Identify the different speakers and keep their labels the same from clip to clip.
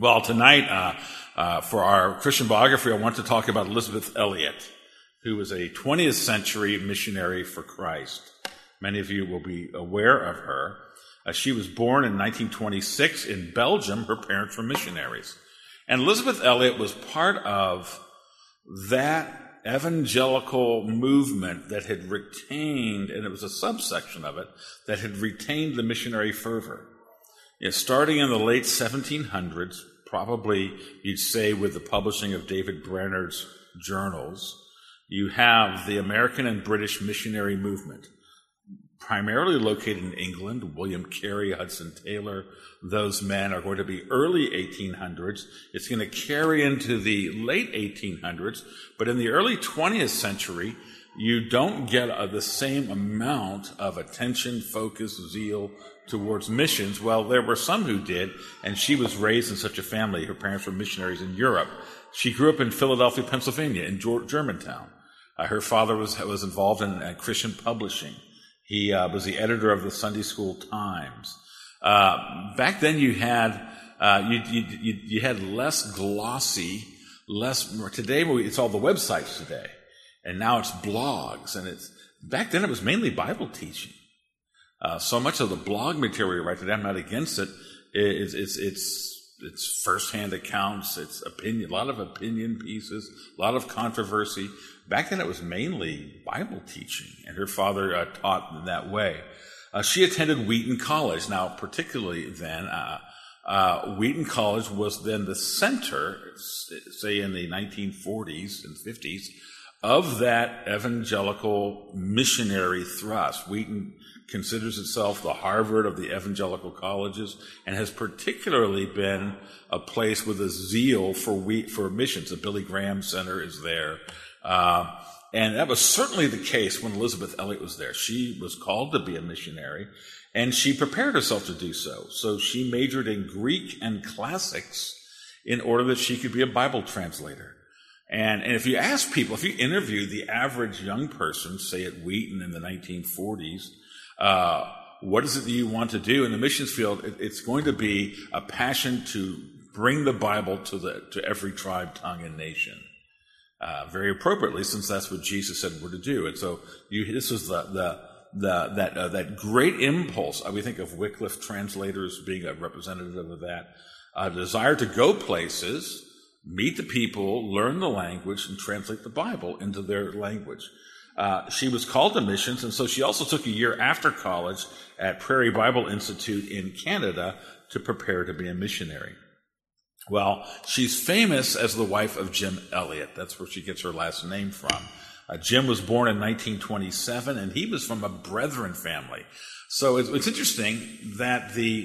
Speaker 1: Well, tonight, for our Christian biography, I want to talk about Elisabeth Elliot, who was a 20th century missionary for Christ. Many of you will be aware of her. She was born in 1926 in Belgium. Her parents were missionaries. And Elisabeth Elliot was part of that evangelical movement that had retained, and it was a subsection of it, that had retained the missionary fervor. Starting in the late 1700s, probably you'd say with the publishing of David Brainerd's journals, you have the American and British missionary movement, primarily located in England. William Carey, Hudson Taylor, those men are going to be early 1800s. It's going to carry into the late 1800s, but in the early 20th century, you don't get the same amount of attention, focus, zeal towards missions. Well, there were some who did, and she was raised in such a family. Her parents were missionaries in Europe. She grew up in Philadelphia, Pennsylvania, in Germantown. Her father was involved in Christian publishing. He was the editor of the Sunday School Times. Back then, you had less glossy, Today, it's all the websites today, and now it's blogs. And back then, it was mainly Bible teaching. So much of the blog material right today, I'm not against it. It's firsthand accounts. It's opinion, a lot of opinion pieces, a lot of controversy. Back then, it was mainly Bible teaching, and her father taught in that way. She attended Wheaton College. Now, particularly then, Wheaton College was then the center, say in the 1940s and 50s, of that evangelical missionary thrust. Wheaton considers itself the Harvard of the evangelical colleges and has particularly been a place with a zeal for missions. The Billy Graham Center is there. And that was certainly the case when Elisabeth Elliot was there. She was called to be a missionary, and she prepared herself to do so. So she majored in Greek and classics in order that she could be a Bible translator. And if you ask people, if you interview the average young person, say at Wheaton in the 1940s, what is it that you want to do in the missions field? It's going to be a passion to bring the Bible to every tribe, tongue, and nation. Very appropriately, since that's what Jesus said we're to do. And so this was that great impulse. We think of Wycliffe translators being a representative of that. A desire to go places, meet the people, learn the language, and translate the Bible into their language. She was called to missions, and so she also took a year after college at Prairie Bible Institute in Canada to prepare to be a missionary. Well, she's famous as the wife of Jim Elliot. That's where she gets her last name from. Jim was born in 1927, and he was from a Brethren family. So it's interesting that the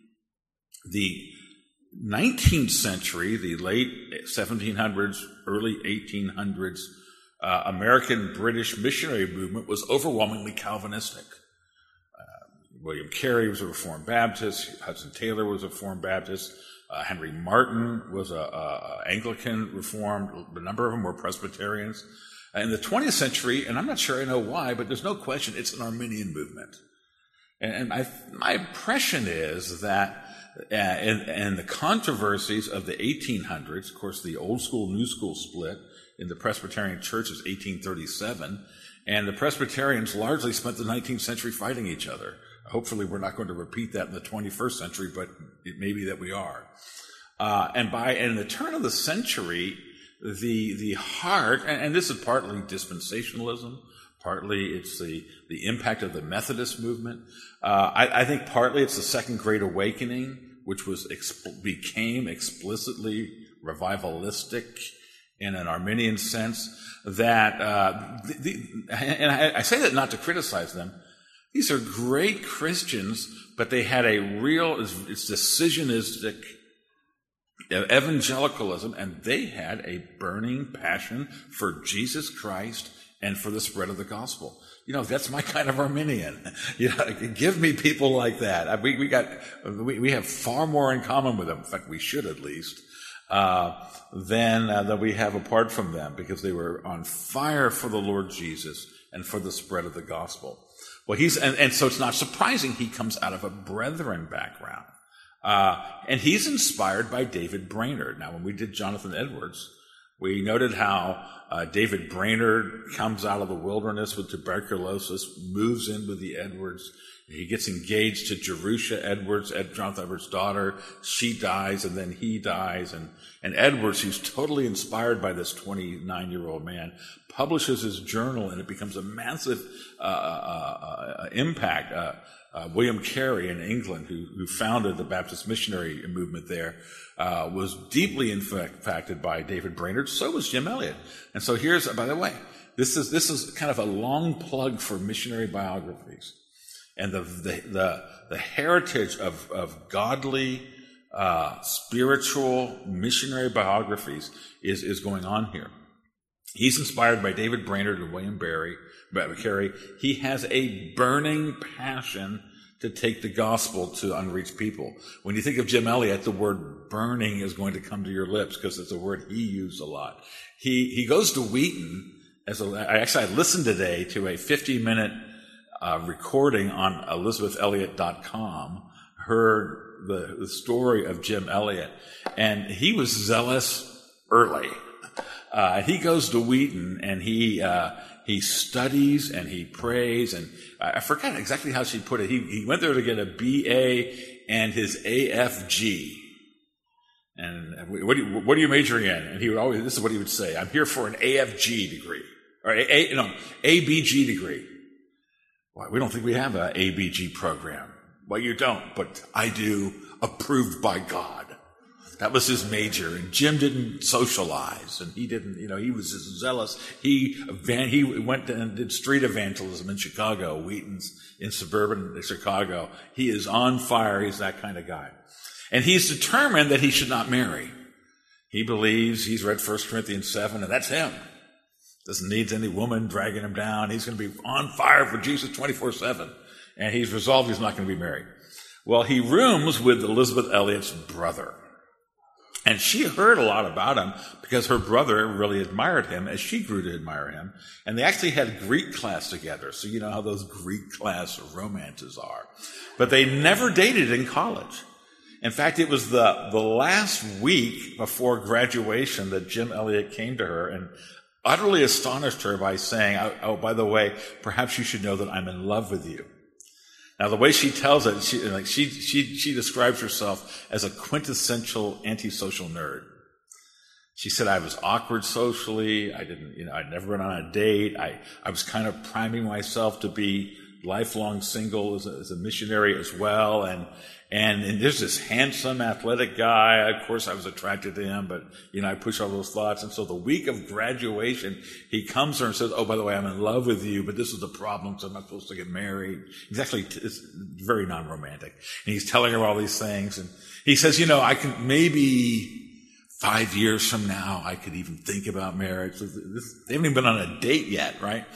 Speaker 1: 19th century, the late 1700s, early 1800s, American British missionary movement was overwhelmingly Calvinistic. William Carey was a Reformed Baptist. Hudson Taylor was a Reformed Baptist. Henry Martin was a Anglican Reformed. A number of them were Presbyterians. In the 20th century, and I'm not sure I know why, but there's no question it's an Arminian movement. And my impression is that in the controversies of the 1800s, of course, the old school, new school split in the Presbyterian Church is 1837, and the Presbyterians largely spent the 19th century fighting each other. Hopefully we're not going to repeat that in the 21st century, but it may be that we are. And in the turn of the century, the heart, and this is partly dispensationalism, partly it's the impact of the Methodist movement. I think partly it's the Second Great Awakening, which became explicitly revivalistic in an Arminian sense. That and I say that not to criticize them. These are great Christians, but they had a real, it's decisionistic evangelicalism, and they had a burning passion for Jesus Christ and for the spread of the gospel. That's my kind of Arminian. Give me people like that. We have far more in common with them. In fact, we should at least, than that we have apart from them, because they were on fire for the Lord Jesus and for the spread of the gospel. Well, and so it's not surprising he comes out of a Brethren background. And he's inspired by David Brainerd. Now, when we did Jonathan Edwards, we noted how David Brainerd comes out of the wilderness with tuberculosis, moves in with the Edwards. He gets engaged to Jerusha Edwards, Jonathan Edwards' daughter. She dies, and then he dies. And Edwards, who's totally inspired by this 29-year-old man, publishes his journal, and it becomes a massive impact. William Carey in England, who founded the Baptist missionary movement there, was deeply impacted by David Brainerd. So was Jim Elliot. And so here's, by the way, this is kind of a long plug for missionary biographies. And the heritage of godly, spiritual missionary biographies is going on here. He's inspired by David Brainerd and William Carey. He has a burning passion to take the gospel to unreached people. When you think of Jim Elliot, the word burning is going to come to your lips because it's a word he used a lot. He goes to Wheaton I listened today to a 50-minute recording on ElizabethElliot.com, heard the story of Jim Elliot, and he was zealous early. He goes to Wheaton, and he studies and he prays, and I forgot exactly how she put it. He went there to get a BA and his AFG. And what are you majoring in? And he would always, this is what he would say: I'm here for an AFG degree, or ABG degree. Why, we don't think we have an ABG program. Well, you don't, but I do, approved by God. That was his major. And Jim didn't socialize, and he didn't, he was just zealous. He went and did street evangelism in Chicago, Wheaton's in suburban Chicago. He is on fire. He's that kind of guy. And he's determined that he should not marry. He believes, he's read 1 Corinthians 7, and that's him. Doesn't need any woman dragging him down. He's going to be on fire for Jesus 24/7. And he's resolved he's not going to be married. Well, he rooms with Elizabeth Elliot's brother. And she heard a lot about him because her brother really admired him as she grew to admire him. And they actually had Greek class together. So you know how those Greek class romances are. But they never dated in college. In fact, it was the last week before graduation that Jim Elliot came to her and utterly astonished her by saying, oh, by the way, perhaps you should know that I'm in love with you. Now, the way she tells it, she describes herself as a quintessential antisocial nerd. She said, I was awkward socially. I'd never been on a date. I was kind of priming myself to be lifelong single as a missionary as well. And there's this handsome, athletic guy. Of course, I was attracted to him, but, I push all those thoughts. And so the week of graduation, he comes to her and says, oh, by the way, I'm in love with you, but this is the problem, so I'm not supposed to get married. It's very non-romantic. And he's telling her all these things. And he says, I can maybe 5 years from now, I could even think about marriage. They haven't even been on a date yet, right?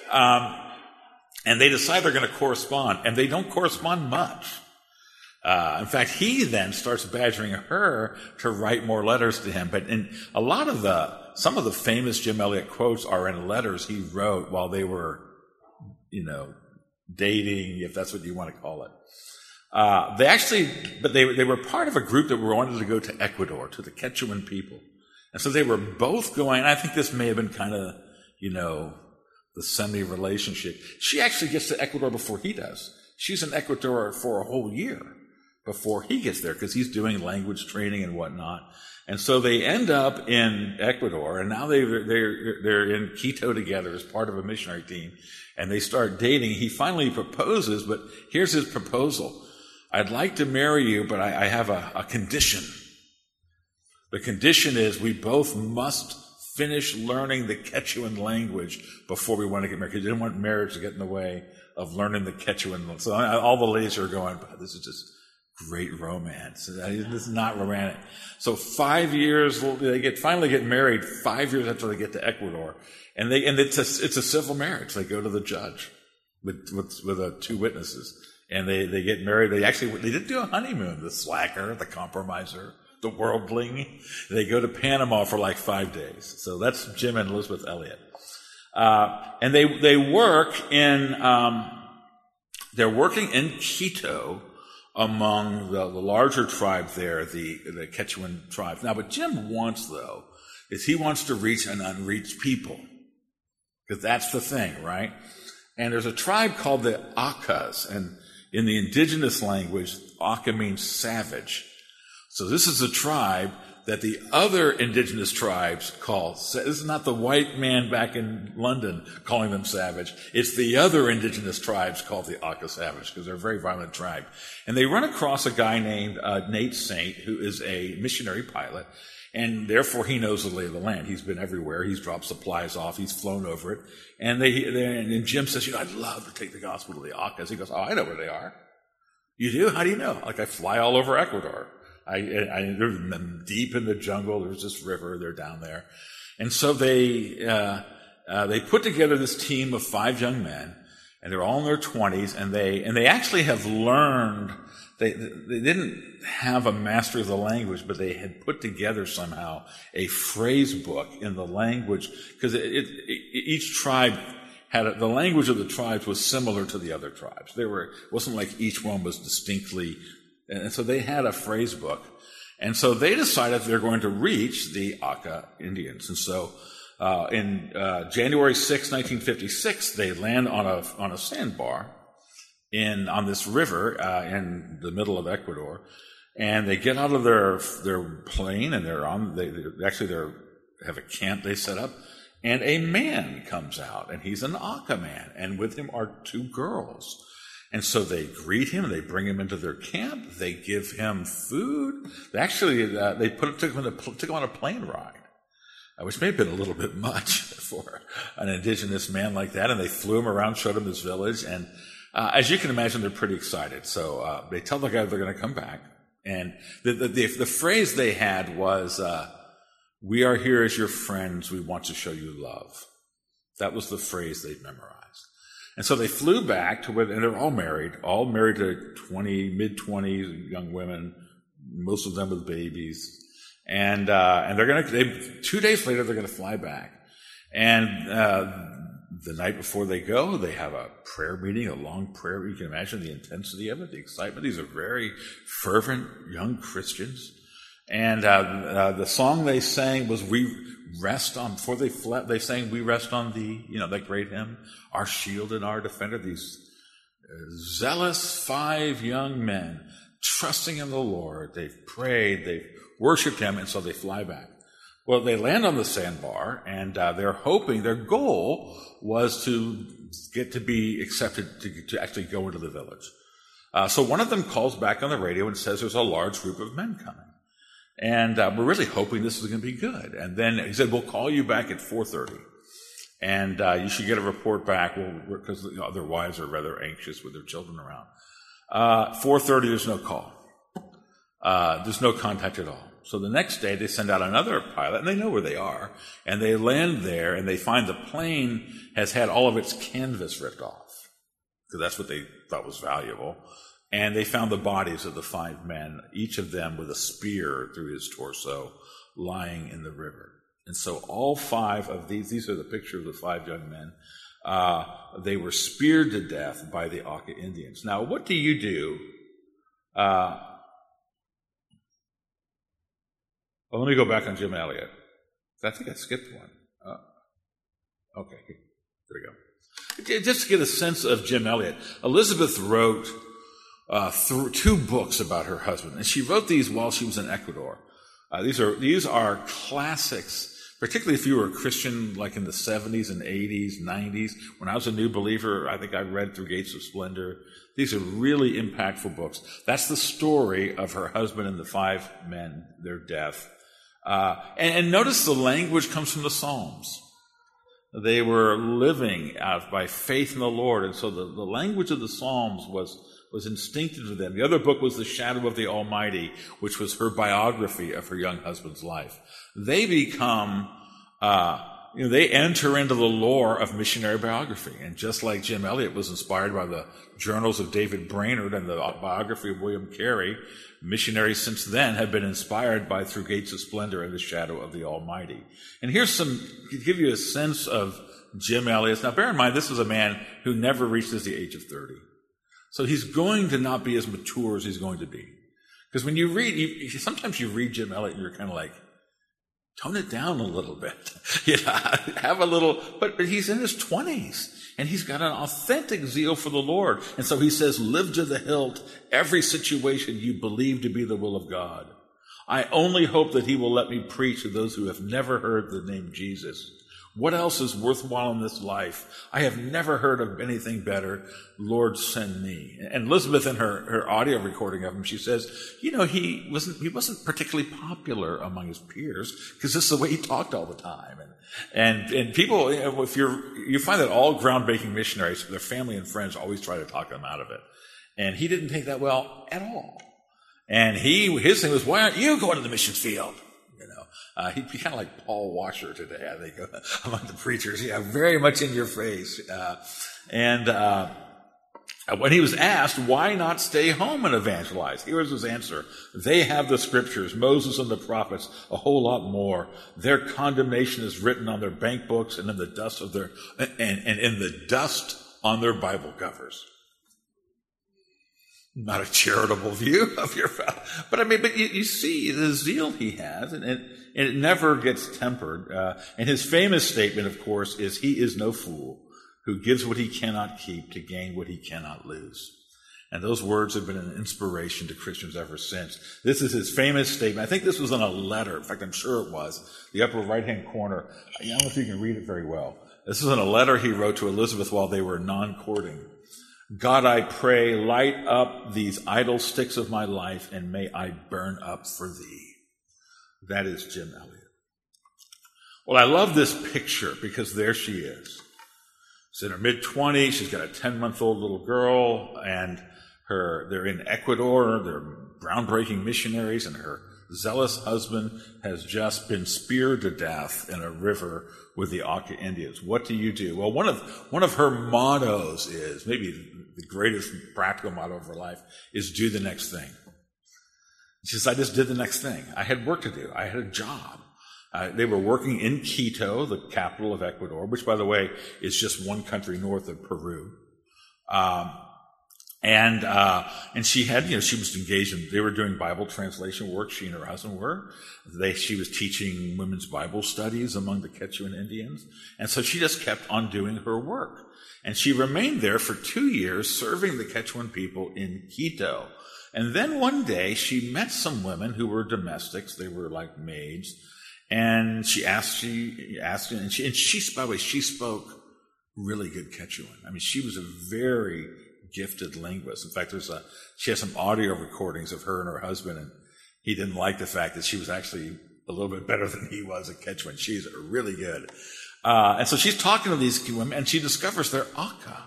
Speaker 1: And they decide they're going to correspond, and they don't correspond much. In fact, he then starts badgering her to write more letters to him. But some of the famous Jim Elliot quotes are in letters he wrote while they were, dating, if that's what you want to call it. They were part of a group that wanted to go to Ecuador, to the Quechuan people. And so they were both going, I think this may have been kind of, the semi-relationship. She actually gets to Ecuador before he does. She's in Ecuador for a whole year before he gets there because he's doing language training and whatnot. And so they end up in Ecuador, and now they're in Quito together as part of a missionary team, and they start dating. He finally proposes, but here's his proposal. I'd like to marry you, but I have a condition. The condition is we both must finish learning the Quechuan language before we want to get married, because he didn't want marriage to get in the way of learning the Quechuan language. So all the ladies are going, this is just great romance. This is not romantic. So 5 years, they finally get married 5 years after they get to Ecuador. And it's a civil marriage. They go to the judge with two witnesses. And they get married. They didn't do a honeymoon, the slacker, the compromiser, the worldling. They go to Panama for like 5 days. So that's Jim and Elizabeth Elliot. And they work they're working in Quito among the larger tribe there, the Quechuan tribe. Now, what Jim wants, though, is he wants to reach an unreached people. Because that's the thing, right? And there's a tribe called the Aucas, and in the indigenous language, Auca means savage. So this is a tribe that the other indigenous tribes call. This is not the white man back in London calling them savage. It's the other indigenous tribes called the Auca savage because they're a very violent tribe. And they run across a guy named Nate Saint, who is a missionary pilot, and therefore he knows the lay of the land. He's been everywhere. He's dropped supplies off. He's flown over it. And and Jim says, I'd love to take the gospel to the Aucas. He goes, I know where they are. You do? How do you know? Like, I fly all over Ecuador. They're deep in the jungle. There's this river. They're down there. And so they put together this team of 5 young men, and they're all in their 20s, and they actually have learned. They didn't have a mastery of the language, but they had put together somehow a phrase book in the language, because each tribe the language of the tribes was similar to the other tribes. It wasn't like each one was distinctly, and so they had a phrase book. And so they decided they're going to reach the Auca Indians. And so in January 6, 1956, they land on a sandbar on this river in the middle of Ecuador, and they get out of their plane, and they have a camp they set up, and a man comes out, and he's an Auca man, and with him are 2 girls. And so they greet him, they bring him into their camp, they give him food. They took him on a plane ride, which may have been a little bit much for an indigenous man like that, and they flew him around, showed him his village, and as you can imagine, they're pretty excited. So they tell the guy they're going to come back. And the phrase they had was, we are here as your friends. We want to show you love. That was the phrase they'd memorized. And so they flew back to and they're all married to mid-20s young women, most of them with babies. And 2 days later, they're going to fly back. And the night before they go, they have a prayer meeting, a long prayer. You can imagine the intensity of it, the excitement. These are very fervent young Christians. And the song they sang was before they fled, they sang, we rest on thee, that great hymn, our shield and our defender. These zealous 5 young men trusting in the Lord. They've prayed, they've worshiped him, and so they fly back. Well, they land on the sandbar, and they're hoping, their goal was to get to be accepted to actually go into the village. So one of them calls back on the radio and says there's a large group of men coming. And we're really hoping this is going to be good. And then he said, we'll call you back at 4:30. And you should get a report back because other wives are rather anxious with their children around. 4:30, there's no call. There's no contact at all. So the next day, they send out another pilot, and they know where they are. And they land there, and they find the plane has had all of its canvas ripped off, because that's what they thought was valuable. And they found the bodies of the 5 men, each of them with a spear through his torso, lying in the river. And so all 5 of these are the picture of the 5 young men, they were speared to death by the Auca Indians. Now, what do you do? Let me go back on Jim Elliot. I think I skipped one. Okay, there we go. Just to get a sense of Jim Elliot, Elizabeth wrote 2 books about her husband, and she wrote these while she was in Ecuador. These are classics, particularly if you were a Christian like in the 70s and 80s, 90s. When I was a new believer, I think I read Through Gates of Splendor. These are really impactful books. That's the story of her husband and the 5 men, their death. And notice the language comes from the Psalms. They were living out by faith in the Lord, and so the language of the Psalms was instinctive to them. The other book was The Shadow of the Almighty, which was her biography of her young husband's life. They become, they enter into the lore of missionary biography. And just like Jim Elliot was inspired by the journals of David Brainerd and the biography of William Carey, missionaries since then have been inspired by Through Gates of Splendor and The Shadow of the Almighty. And here's to give you a sense of Jim Elliot. Now, bear in mind, this is a man who never reaches the age of 30. So he's going to not be as mature as he's going to be. Because when you read, sometimes you read Jim Elliot and you're kind of like, tone it down a little bit. Have a little, but he's in his 20s and he's got an authentic zeal for the Lord. And so he says, live to the hilt every situation you believe to be the will of God. I only hope that he will let me preach to those who have never heard the name Jesus. What else is worthwhile in this life? I have never heard of anything better. Lord, send me. And Elizabeth, in her audio recording of him, she says, he wasn't particularly popular among his peers because this is the way he talked all the time. And people, if you find that all groundbreaking missionaries, their family and friends always try to talk them out of it. And he didn't take that well at all. And his thing was, why aren't you going to the missions field? He'd be kind of like Paul Washer today, I think, among the preachers. Yeah, very much in your face. And when he was asked, why not stay home and evangelize? Here was his answer. They have the scriptures, Moses and the prophets, a whole lot more. Their condemnation is written on their bank books and in the dust of in the dust on their Bible covers. Not a charitable view of your father. But you see the zeal he has, and it never gets tempered. And his famous statement, of course, is, he is no fool who gives what he cannot keep to gain what he cannot lose. And those words have been an inspiration to Christians ever since. This is his famous statement. I think this was in a letter. In fact, I'm sure it was. The upper right-hand corner. I don't know if you can read it very well. This is in a letter he wrote to Elizabeth while they were non-courting. God, I pray, light up these idle sticks of my life, and may I burn up for thee. That is Jim Elliot. Well, I love this picture because there she is. She's in her mid-20s. She's got a 10-month-old little girl, and they're in Ecuador. They're groundbreaking missionaries, and her zealous husband has just been speared to death in a river with the Auca Indians. What do you do? Well, one of her mottos is, maybe the greatest practical motto of her life, is do the next thing. She says, I just did the next thing. I had work to do. I had a job. They were working in Quito, the capital of Ecuador, which, by the way, is just one country north of Peru. And she had, she was engaged in, they were doing Bible translation work. She and her husband were. She was teaching women's Bible studies among the Quechuan Indians. And so she just kept on doing her work. And she remained there for 2 years serving the Quechuan people in Quito. And then one day she met some women who were domestics. They were like maids. And she asked, and she, by the way, she spoke really good Quechuan. She was a very gifted linguist. In fact, she has some audio recordings of her and her husband, and he didn't like the fact that she was actually a little bit better than he was at Quechuan. She's really good. And so she's talking to these women, and she discovers they're Auca.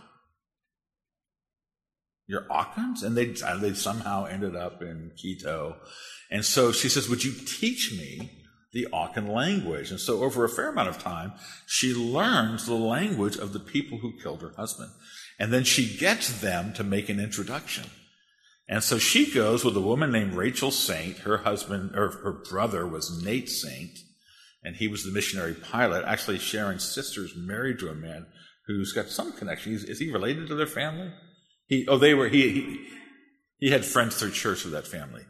Speaker 1: You're Aucans? And they somehow ended up in Quito. And so she says, would you teach me the Aucan language? And so over a fair amount of time, she learns the language of the people who killed her husband. And then she gets them to make an introduction. And so she goes with a woman named Rachel Saint. Her brother was Nate Saint, and he was the missionary pilot. Actually, Sharon's sister's married to a man who's got some connection. Is he related to their family? He had friends through church with that family.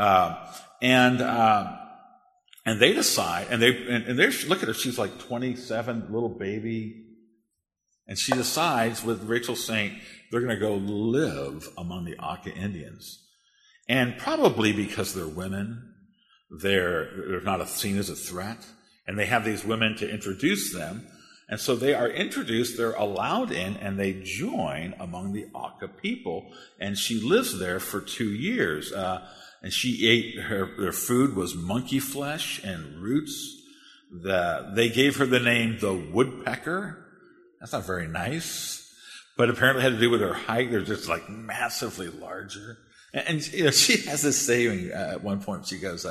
Speaker 1: And they decide, and look at her, she's like 27, little baby. And she decides with Rachel Saint, they're going to go live among the Auca Indians. And probably because they're women, they're not seen as a threat. And they have these women to introduce them. And so they are introduced, they're allowed in, and they join among the Auca people. And she lives there for 2 years. And she ate, their food was monkey flesh and roots. They gave her the name the woodpecker. That's not very nice. But apparently it had to do with her height. They're just like massively larger. And she has this saying at one point. She goes,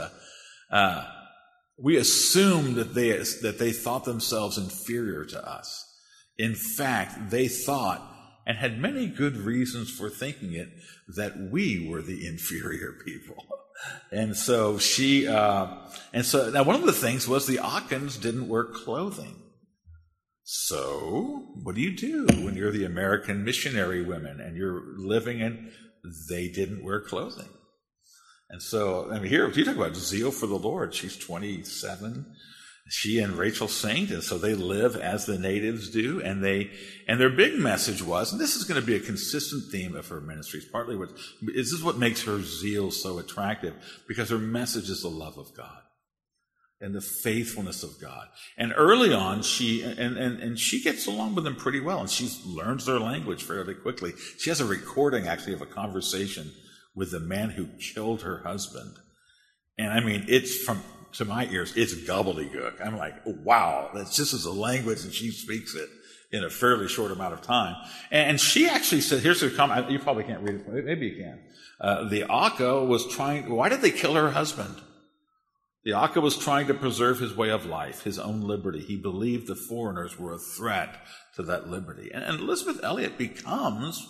Speaker 1: we assumed that they thought themselves inferior to us. In fact, they thought, and had many good reasons for thinking it, that we were the inferior people. And so now one of the things was the Aucans didn't wear clothing. So what do you do when you're the American missionary women and you're living in, they didn't wear clothing? And so, I mean, here, if you talk about zeal for the Lord, she's 27. She and Rachel Saint, and so they live as the natives do, and their big message was, and this is going to be a consistent theme of her ministries, partly this is what makes her zeal so attractive, because her message is the love of God and the faithfulness of God. And early on, she gets along with them pretty well, and she learns their language fairly quickly. She has a recording, actually, of a conversation with the man who killed her husband. And I mean, to my ears, it's gobbledygook. I'm like, wow, that's just as a language, and she speaks it in a fairly short amount of time. And she actually said, here's her comment, you probably can't read it, maybe you can. The Aka was why did they kill her husband? The Aka was trying to preserve his way of life, his own liberty. He believed the foreigners were a threat to that liberty. And Elisabeth Elliot becomes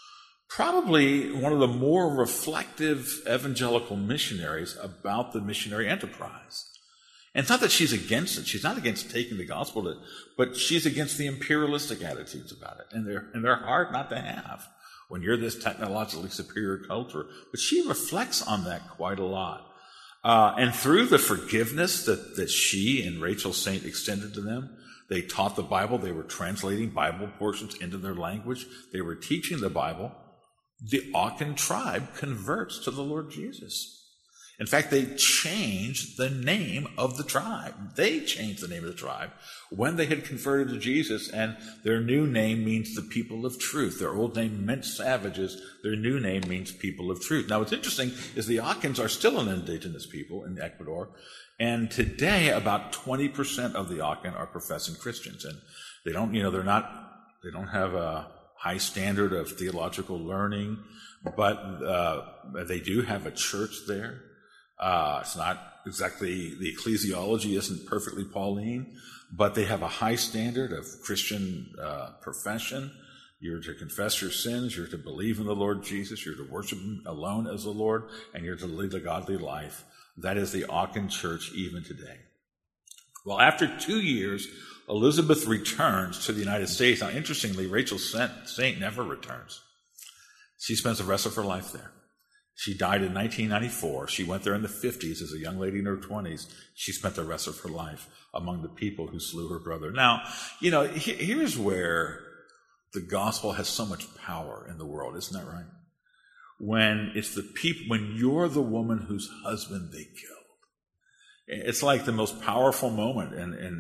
Speaker 1: probably one of the more reflective evangelical missionaries about the missionary enterprise. And it's not that she's against it. She's not against taking the gospel, but she's against the imperialistic attitudes about it. And they're hard not to have when you're this technologically superior culture. But she reflects on that quite a lot. And through the forgiveness that she and Rachel Saint extended to them, they taught the Bible. They were translating Bible portions into their language. They were teaching the Bible. The Akan tribe converts to the Lord Jesus. In fact, they changed the name of the tribe. They changed the name of the tribe when they had converted to Jesus, and their new name means the people of truth. Their old name meant savages. Their new name means people of truth. Now, what's interesting is the Akans are still an indigenous people in Ecuador, and today about 20% of the Akan are professing Christians, and they don't have a high standard of theological learning, but they do have a church there. It's not exactly, the ecclesiology isn't perfectly Pauline, but they have a high standard of Christian profession. You're to confess your sins, you're to believe in the Lord Jesus, you're to worship Him alone as the Lord, and you're to lead a godly life. That is the Akan church even today. Well, after 2 years, Elizabeth returns to the United States. Now, interestingly, Rachel Saint never returns. She spends the rest of her life there. She died in 1994. She went there in the 50s as a young lady in her 20s. She spent the rest of her life among the people who slew her brother. Now, here's where the gospel has so much power in the world, isn't that right? When it's the people, when you're the woman whose husband they killed. It's like the most powerful moment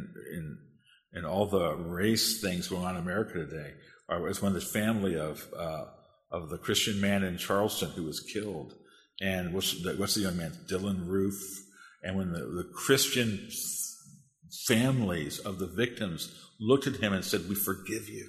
Speaker 1: in all the race things going on in America today, is when the family of the Christian man in Charleston who was killed, and what's the young man, Dylan Roof, and when the Christian families of the victims looked at him and said, "We forgive you,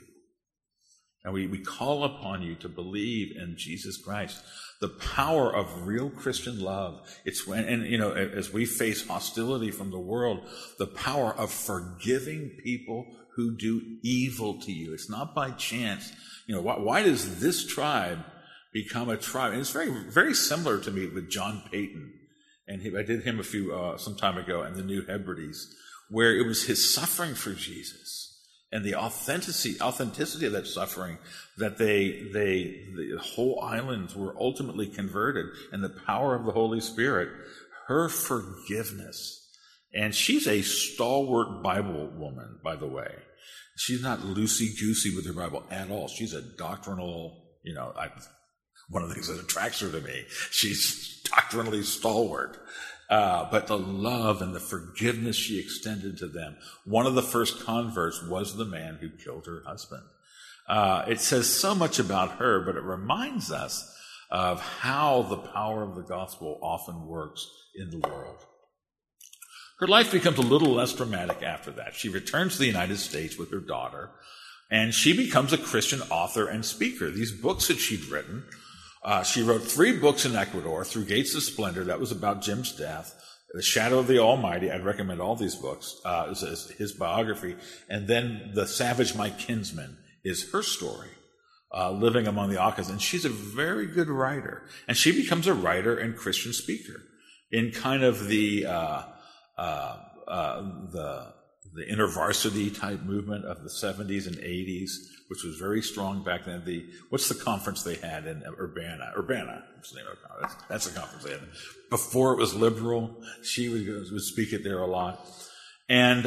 Speaker 1: and we call upon you to believe in Jesus Christ." The power of real Christian love. It's when, as we face hostility from the world, the power of forgiving people who do evil to you. It's not by chance. Why does this tribe become a tribe? And it's very, very similar to me with John Payton. And I did him some time ago in the New Hebrides, where it was his suffering for Jesus and the authenticity of that suffering that the whole islands were ultimately converted, and the power of the Holy Spirit, her forgiveness. And she's a stalwart Bible woman, by the way. She's not loosey-goosey with her Bible at all. She's a doctrinal, one of the things that attracts her to me. She's doctrinally stalwart. But the love and the forgiveness she extended to them. One of the first converts was the man who killed her husband. It says so much about her, but it reminds us of how the power of the gospel often works in the world. Her life becomes a little less dramatic after that. She returns to the United States with her daughter, and she becomes a Christian author and speaker. These books that she'd written, she wrote 3 books in Ecuador, Through Gates of Splendor, that was about Jim's death. The Shadow of the Almighty, I'd recommend all these books, is his biography. And then The Savage, My Kinsman, is her story, living among the Akas. And she's a very good writer. And she becomes a writer and Christian speaker in kind of the the InterVarsity type movement of the 70s and 80s, which was very strong back then. What's the conference they had in Urbana? Urbana, that's the name of the conference. That's the conference they had. Before it was liberal, she would speak it there a lot. And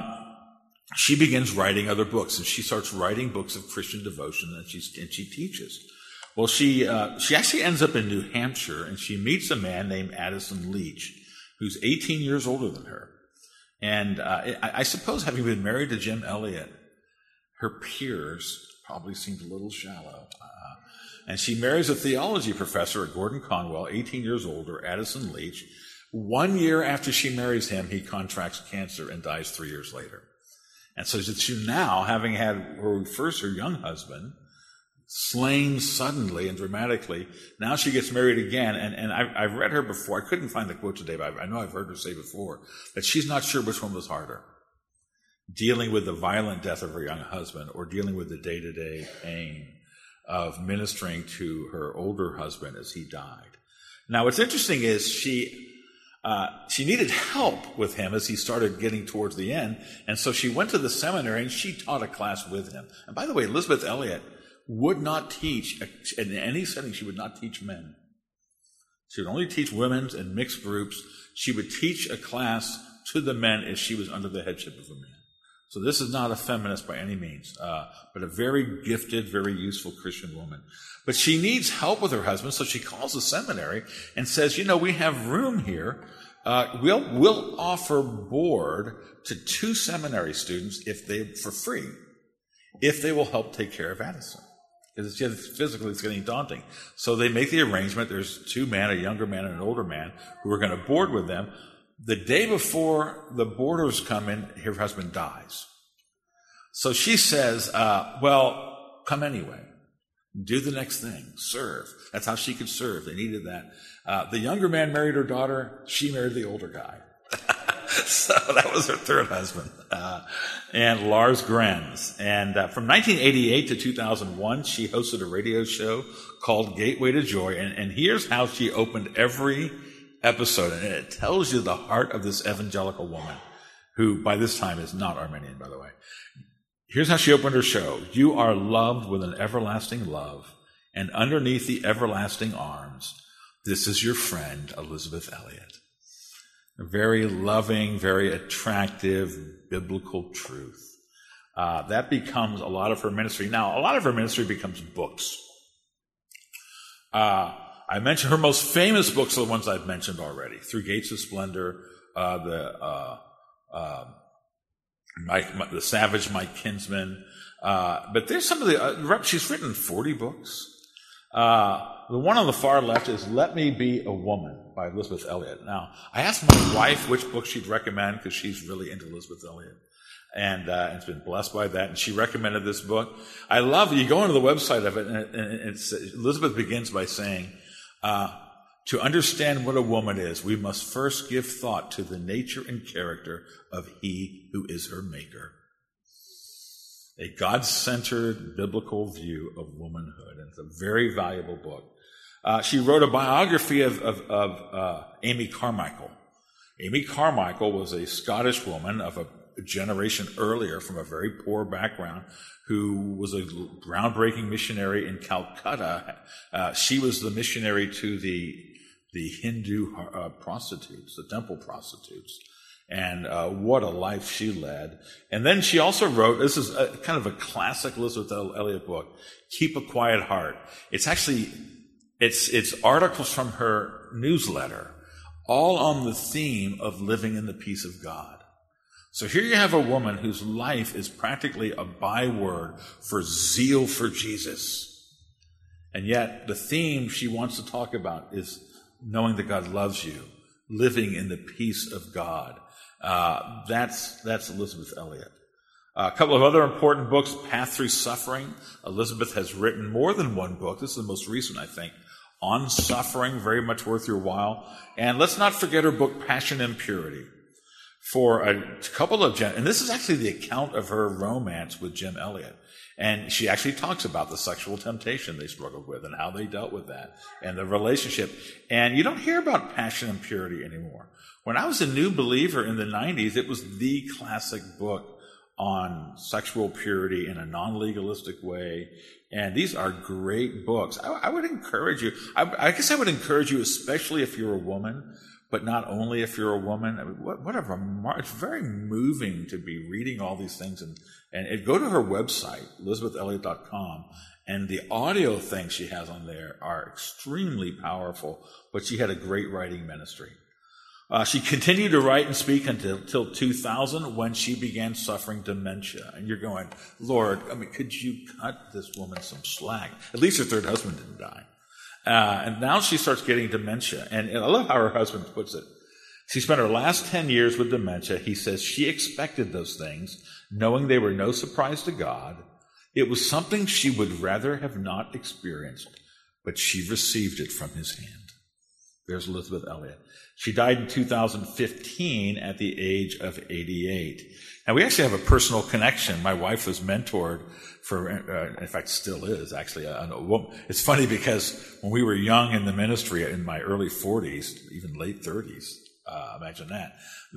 Speaker 1: she begins writing other books, and she starts writing books of Christian devotion, and she teaches. Well, she actually ends up in New Hampshire, and she meets a man named Addison Leach, who's 18 years older than her. And I suppose, having been married to Jim Elliot, her peers probably seemed a little shallow. And she marries a theology professor at Gordon Conwell, 18 years older, Addison Leach. 1 year after she marries him, he contracts cancer and dies 3 years later. And so she now, having had her young husband, slain suddenly and dramatically, now she gets married again. And I've read her before. I couldn't find the quote today, but I know I've heard her say before that she's not sure which one was harder, dealing with the violent death of her young husband or dealing with the day-to-day pain of ministering to her older husband as he died. Now, what's interesting is she needed help with him as he started getting towards the end, and so she went to the seminary and she taught a class with him. And by the way, Elisabeth Elliot would not teach, in any setting, she would not teach men. She would only teach women and mixed groups. She would teach a class to the men as she was under the headship of a man. So this is not a feminist by any means, but a very gifted, very useful Christian woman. But she needs help with her husband, so she calls the seminary and says, we have room here. We'll offer board to 2 seminary students for free, if they will help take care of Addison. Because physically it's getting daunting. So they make the arrangement. There's 2 men, a younger man and an older man, who are going to board with them. The day before the boarders come in, her husband dies. So she says, come anyway. Do the next thing. Serve. That's how she could serve. They needed that. The younger man married her daughter. She married the older guy. So that was her third husband, and Lars Grenz. And from 1988 to 2001, she hosted a radio show called Gateway to Joy. And here's how she opened every episode. And it tells you the heart of this evangelical woman, who by this time is not Armenian, by the way. Here's how she opened her show. You are loved with an everlasting love, and underneath the everlasting arms, this is your friend, Elisabeth Elliot. A very loving, very attractive biblical truth. That becomes a lot of her ministry. Now, a lot of her ministry becomes books. I mentioned her most famous books are the ones I've mentioned already. Through Gates of Splendor, the Savage Mike Kinsman. But there's some of the, she's written 40 books. The one on the far left is Let Me Be a Woman by Elisabeth Elliot. Now, I asked my wife which book she'd recommend because she's really into Elisabeth Elliot. And it's been blessed by that. And she recommended this book. I love it. You go onto the website of it, and Elizabeth begins by saying, to understand what a woman is, we must first give thought to the nature and character of he who is her maker. A God-centered biblical view of womanhood. And it's a very valuable book. She wrote a biography of Amy Carmichael. Amy Carmichael was a Scottish woman of a generation earlier from a very poor background who was a groundbreaking missionary in Calcutta. She was the missionary to the Hindu prostitutes, the temple prostitutes. And what a life she led. And then she also wrote, this is kind of a classic Elisabeth Elliot book, Keep a Quiet Heart. It's actually, it's articles from her newsletter, all on the theme of living in the peace of God. So here you have a woman whose life is practically a byword for zeal for Jesus. And yet the theme she wants to talk about is knowing that God loves you, living in the peace of God. That's Elisabeth Elliot. A couple of other important books, Path Through Suffering. Elizabeth has written more than one book. This is the most recent, I think, on suffering, very much worth your while. And let's not forget her book, Passion and Purity. For a couple of and this is actually the account of her romance with Jim Elliot. And she actually talks about the sexual temptation they struggled with and how they dealt with that and the relationship. And you don't hear about passion and purity anymore. When I was a new believer in the 90s, it was the classic book on sexual purity in a non-legalistic way. And these are great books. I would encourage you, I guess I would encourage you, especially if you're a woman, but not only if you're a woman. I mean, it's very moving to be reading all these things. And go to her website, ElizabethElliot.com, and the audio things she has on there are extremely powerful, but she had a great writing ministry. She continued to write and speak until 2000, when she began suffering dementia. And you're going, Lord, I mean, could you cut this woman some slack? At least her third husband didn't die. And now she starts getting dementia. And I love how her husband puts it. She spent her last 10 years with dementia. He says she expected those things, knowing they were no surprise to God. It was something she would rather have not experienced, but she received it from his hand. There's Elizabeth Elliot. She died in 2015 at the age of 88. Now, we actually have a personal connection. My wife was mentored for, in fact, still is, actually. It's funny because when we were young in the ministry, in my early 40s, even late 30s, imagine that,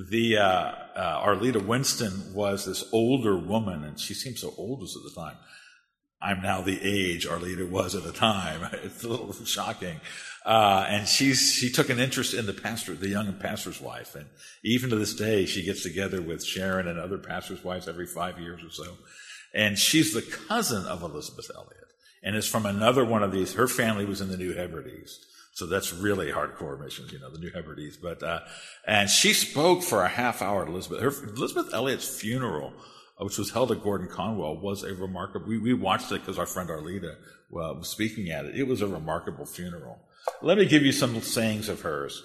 Speaker 1: Arleta Winston was this older woman, and she seemed so old at the time. I'm now the age Arleta was at the time. It's a little shocking. And she took an interest in the young pastor's wife. And even to this day, she gets together with Sharon and other pastors' wives every 5 years or so. And she's the cousin of Elizabeth Elliot, and is from another one of these. Her family was in the New Hebrides. So that's really hardcore missions, the New Hebrides. And she spoke for a half hour at Elizabeth Elliot's funeral, which was held at Gordon Conwell, was a remarkable, we watched it because our friend Arleta was speaking at it. It was a remarkable funeral. Let me give you some sayings of hers.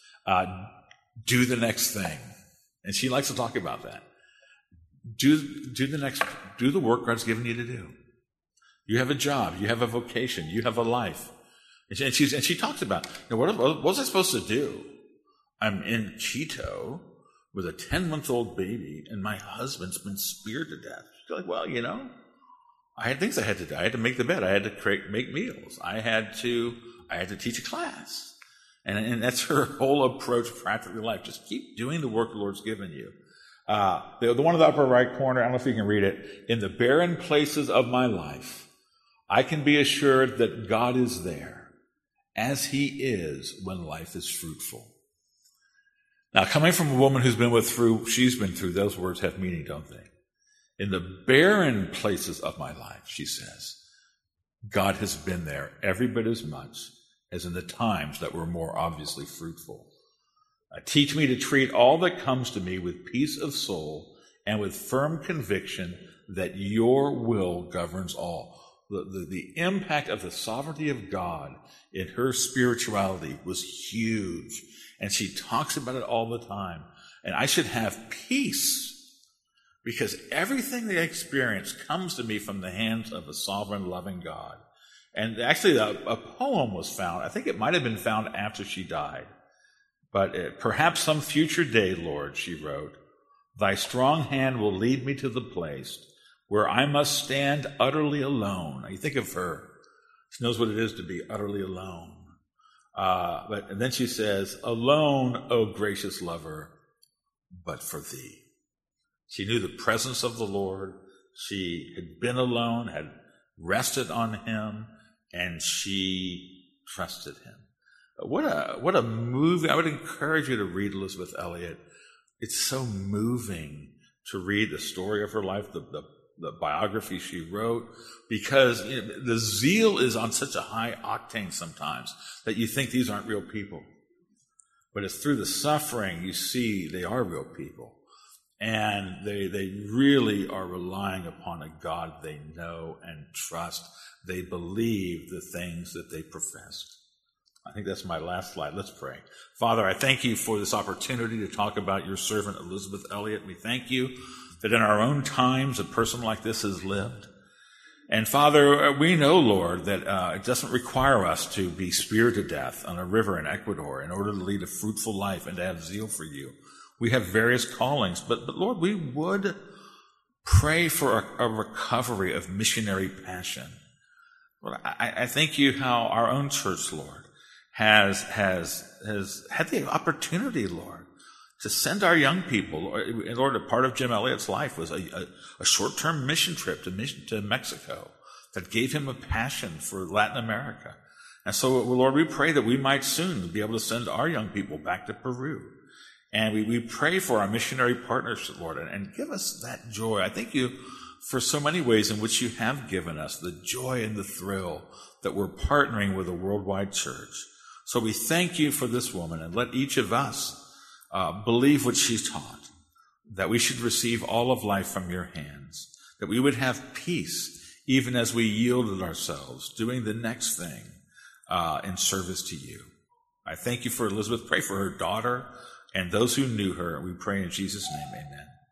Speaker 1: Do the next thing. And she likes to talk about that. Do the work God's given you to do. You have a job, you have a vocation, you have a life. And she talks about, what was I supposed to do? I'm in Quito with a 10-month-old baby, and my husband's been speared to death. She's like, well, I had things I had to do. I had to make the bed. I had to make meals. I had to teach a class. And that's her whole approach to practical life. Just keep doing the work the Lord's given you. The one in the upper right corner, I don't know if you can read it. In the barren places of my life, I can be assured that God is there, as he is when life is fruitful. Now, coming from a woman she's been through, those words have meaning, don't they? In the barren places of my life, she says, God has been there every bit as much as in the times that were more obviously fruitful. Teach me to treat all that comes to me with peace of soul and with firm conviction that your will governs all. The impact of the sovereignty of God in her spirituality was huge. And she talks about it all the time. And I should have peace because everything they experience comes to me from the hands of a sovereign, loving God. And actually, a poem was found. I think it might have been found after she died. But perhaps some future day, Lord, she wrote, thy strong hand will lead me to the place where I must stand utterly alone. Now, you think of her. She knows what it is to be utterly alone. And then she says, alone, O gracious lover, but for thee. She knew the presence of the Lord. She had been alone, had rested on him, and she trusted him. What a moving, I would encourage you to read Elizabeth Elliot. It's so moving to read the story of her life, the biography she wrote, because the zeal is on such a high octane sometimes that you think these aren't real people. But it's through the suffering you see they are real people. And they really are relying upon a God they know and trust. They believe the things that they professed. I think that's my last slide. Let's pray. Father, I thank you for this opportunity to talk about your servant Elizabeth Elliot. We thank you that in our own times a person like this has lived. And Father, we know, Lord, that it doesn't require us to be speared to death on a river in Ecuador in order to lead a fruitful life and to have zeal for you. We have various callings, but Lord, we would pray for a recovery of missionary passion. Lord, I thank you how our own church, Lord, has had the opportunity, Lord, to send our young people. In order, part of Jim Elliot's life was a short-term mission trip to Mexico that gave him a passion for Latin America. And so, Lord, we pray that we might soon be able to send our young people back to Peru. And we pray for our missionary partners, Lord, and give us that joy. I thank you for so many ways in which you have given us the joy and the thrill that we're partnering with a worldwide church. So we thank you for this woman, and let each of us believe what she's taught, that we should receive all of life from your hands, that we would have peace even as we yielded ourselves, doing the next thing in service to you. I thank you for Elizabeth. Pray for her daughter and those who knew her. We pray in Jesus' name, amen.